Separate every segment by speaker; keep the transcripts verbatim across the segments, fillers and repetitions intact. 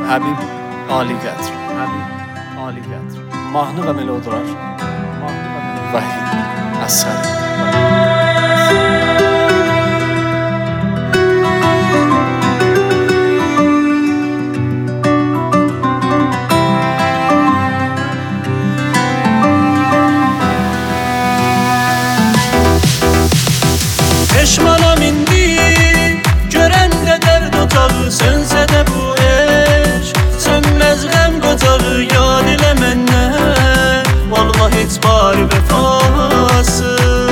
Speaker 1: Həbib Ali Qədr, Həbib Ali Qədr. Mahnı və melodiyalar Mahnı və melodiyalar Vahid Əsəri.
Speaker 2: Peşmanam indi, görəndə dərd otağı, sönsə də bu eşq, sönməz qəm qocağı. Yad elə məndən, vallahi heç bari vəfası.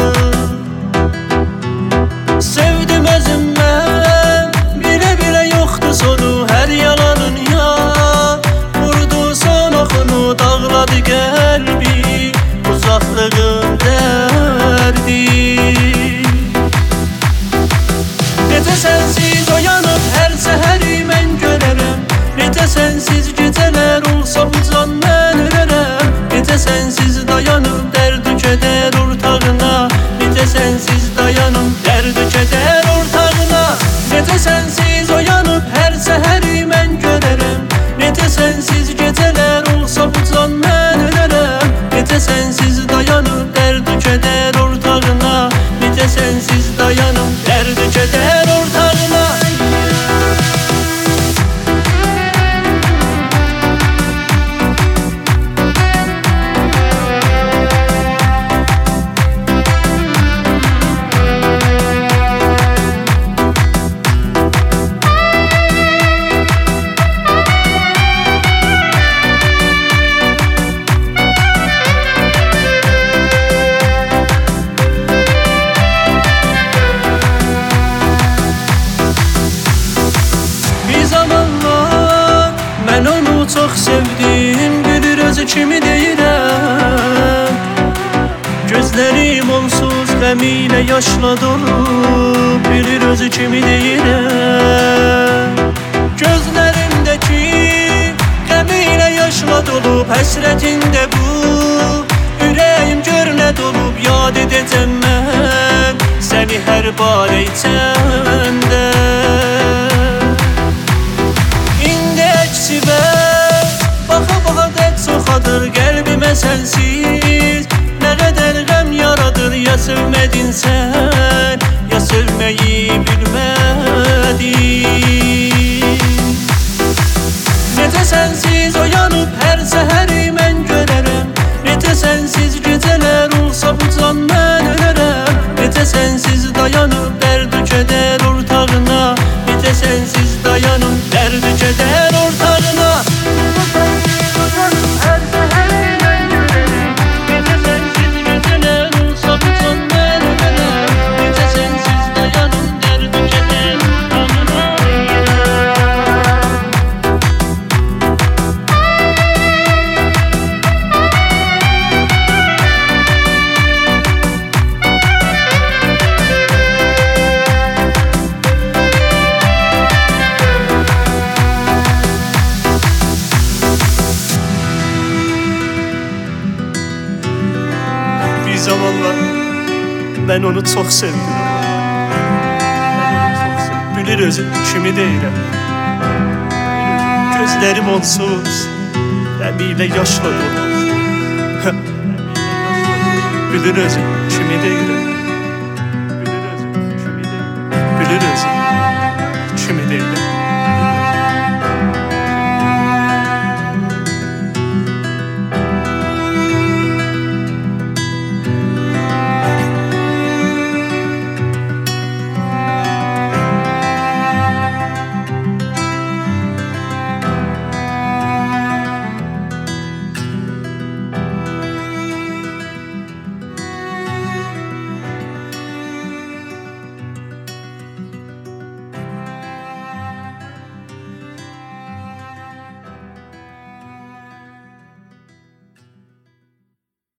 Speaker 2: Sevdim özüm mən, bilə-bilə yoxdur sonu, hər yalanın ya vurdu son oxunu, dağladı qəlbi, uzaqlığın dərdi. Necə sənsiz oyanıb hər səhəri mən görərəm, necə sənsiz gecələr olsa bu can mən örərəm. Necə sənsiz dayanıb dərd-ü kədər ortağına, necə sənsiz dayanıb dərd-ü kədər ortağına. Necə sənsiz oyanıb hər səhəri mən görərəm, necə sənsiz gecələr olsa bu can mən örərəm. Necə sənsiz dayanıb dərd-ü kədər ortağına, necə sənsiz dayanıb dərd-ü kədər ortağına. Mən onu çox sevdim, bilir özü kimi deyirəm. Gözlərim onsuz qəm ilə yaşla dolu, bilir özü kimi deyirəm. Gözlərimdəki qəm ilə yaşla dolub, həsrətində bu ürəyim gör nə dolub. Yad edəcəm mən səni hər barə içəndə. Baxa-baxa dərd çoxadır qəlbimə sənsiz, nə qədər qəm yaradır. Ya sevmədin sən, ya sevməyi bilmədin. Necə sənsiz oyanıb hər səhəri mən görərəm, necə sənsiz gecələr olsa bu can mən örərəm. Necə sənsiz dayanıb dərd-ü kədər ortağına, necə sənsiz dayanıb dərd-ü kədər ortağına. Bir zamanlar mən onu çox sevdim, bilir özü kimi deyirəm. Gözlərim onsuz qəm ilə yaşla dolu, bilir özü kimi deyirəm. Bilir özü kimi deyirəm.